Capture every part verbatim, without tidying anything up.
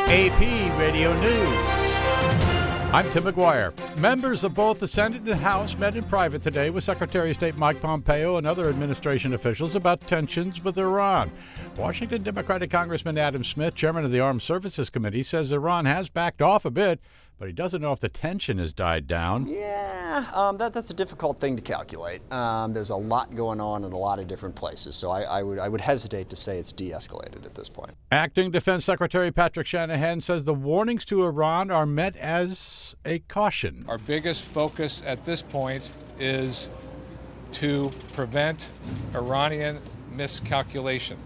A P Radio News. I'm Tim McGuire. Members of both the Senate and House met in private today with Secretary of State Mike Pompeo and other administration officials about tensions with Iran. Washington Democratic Congressman Adam Smith, chairman of the Armed Services Committee, says Iran has backed off a bit, but he doesn't know if the tension has died down. Yeah, um, that, that's a difficult thing to calculate. Um, there's a lot going on in a lot of different places, so I, I would I would hesitate to say it's de-escalated at this point. Acting Defense Secretary Patrick Shanahan says the warnings to Iran are met as a caution. Our biggest focus at this point is to prevent Iranian miscalculation.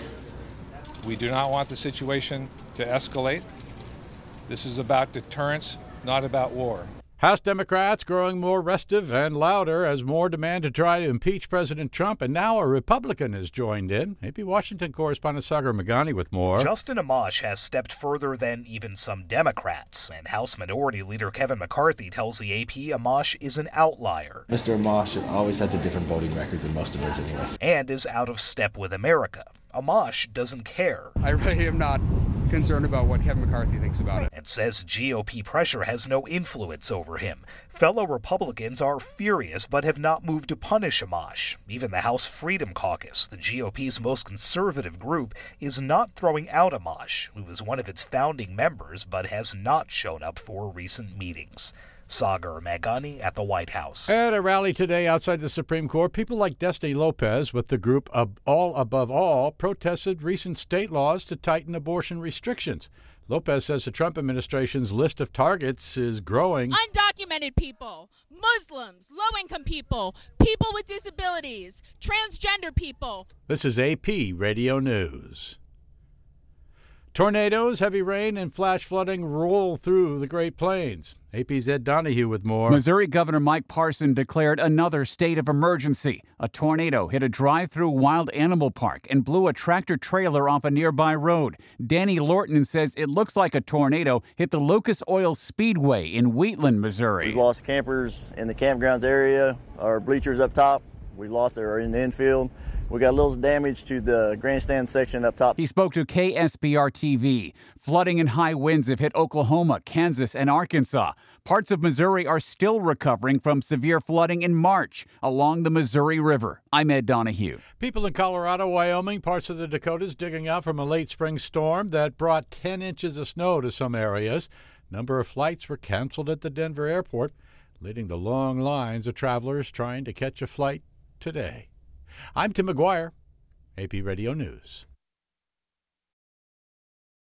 We do not want the situation to escalate. This is about deterrence, not about war. House Democrats growing more restive and louder as more demand to try to impeach President Trump, and now a Republican has joined in. A P Washington correspondent Sagar Meghani with more. Justin Amash has stepped further than even some Democrats, and House Minority Leader Kevin McCarthy tells the A P Amash is an outlier. Mister Amash always has a different voting record than most of us anyways. And is out of step with America. Amash doesn't care. I really am not concerned about what Kevin McCarthy thinks about it. And says G O P pressure has no influence over him. Fellow Republicans are furious but have not moved to punish Amash. Even the House Freedom Caucus, the G O P's most conservative group, is not throwing out Amash, who is one of its founding members but has not shown up for recent meetings. Sagar Meghani at the White House. At a rally today outside the Supreme Court, people like Destiny Lopez with the group All Above All protested recent state laws to tighten abortion restrictions. Lopez says the Trump administration's list of targets is growing. Undocumented people, Muslims, low-income people, people with disabilities, transgender people. This is A P Radio News. Tornadoes, heavy rain, and flash flooding roll through the Great Plains. A P's Ed Donahue with more. Missouri Governor Mike Parson declared another state of emergency. A tornado hit a drive-through wild animal park and blew a tractor-trailer off a nearby road. Danny Lorton says it looks like a tornado hit the Lucas Oil Speedway in Wheatland, Missouri. We've lost campers in the campgrounds area, our bleachers up top. We lost our in the infield. We got a little damage to the grandstand section up top. He spoke to K S B R T V. Flooding and high winds have hit Oklahoma, Kansas, and Arkansas. Parts of Missouri are still recovering from severe flooding in March along the Missouri River. I'm Ed Donahue. People in Colorado, Wyoming, parts of the Dakotas digging out from a late spring storm that brought ten inches of snow to some areas. Number of flights were canceled at the Denver airport, leading to long lines of travelers trying to catch a flight today. I'm Tim McGuire, A P Radio News.